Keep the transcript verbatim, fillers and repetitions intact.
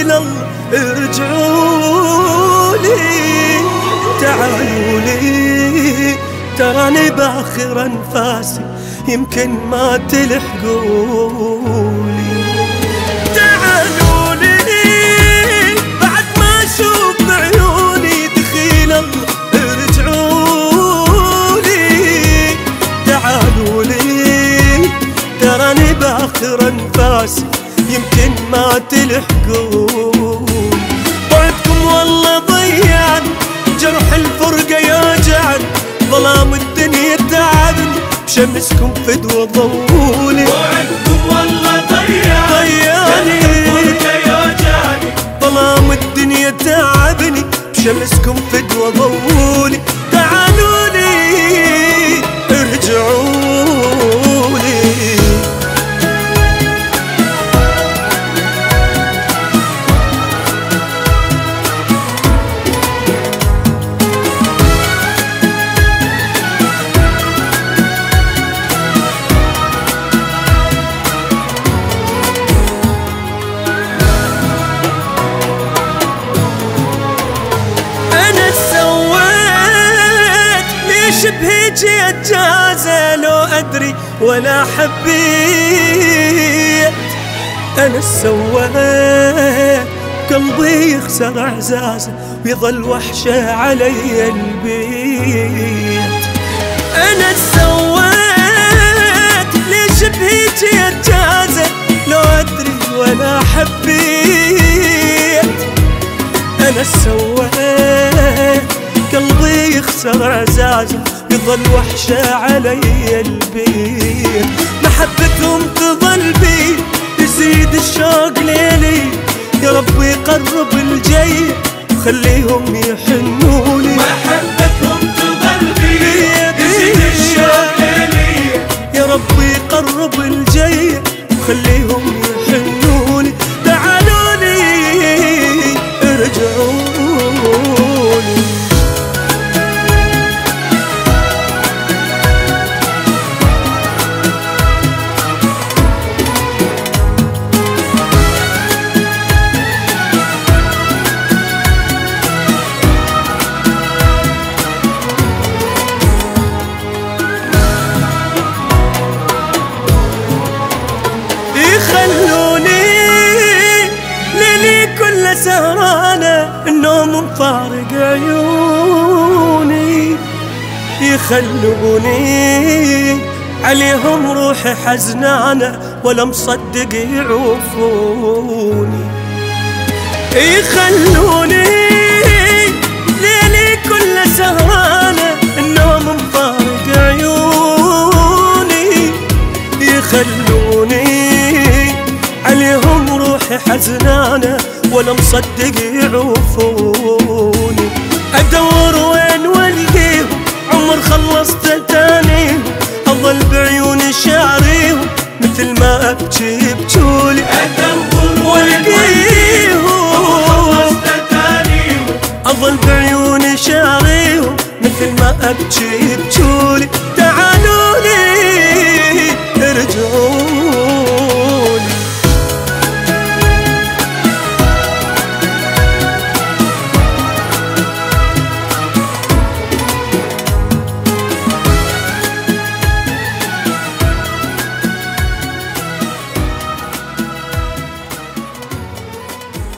الله ارجعوا لي، تعالوا لي تراني باخر انفاسي يمكن ما تلحقولي. تعالوا لي بعد ما اشوف بعيوني دخيل الله ارجعوا لي، تعالوا لي تراني باخر انفاسي يمكن ما تلحقون. بعدكم والله ضيعني، جرح الفرقة يوجعني، ظلام الدنيا تعبني، بشمسكم فدوى ضولي. بعدكم والله ضيعني، جرح الفرقة يوجعني، ظلام الدنيا تعبني، بشمسكم فدوى ضولي. تعالوا لي ارجعوا لي. شبهي جازة لو أدري ولا حبيت، أنا سويت قلبي يخسر إعزازه ويظل وحشة علي البيت. أنا سويت ليش بهي جازة لو أدري ولا حبيت، أنا سويت قلبي يخسر إعزازه يظل وحشة علي البيت. محبتهم تظل بي يزيد الشوق ليلي، يا رب يقرب الجاي وخليهم يحنولي. محبتهم تظل بي يزيد الشوق ليلي، يا رب يقرب الجاي وخليهم يحنولي. تعالوا لي ارجعوا لي. يخلوني ليلي كل سهرانة النوم مفارق عيوني، يخلوني عليهم روحي حزنانة ولا مصدق يعوفوني. يخلوني ليلي كل سهرانة النوم مفارق عيوني، يخلوني عليهم روحي حزنانة ولا مصدق يعوفوني. أدور وين والقيهم عمر خلصت تانيهم، أظل بعيوني شعريهم مثل ما أبكي بجولي. أدور والقيهم عمر خلصت تانيهم، أظل بعيوني شعريهم مثل ما أبكي بجولي.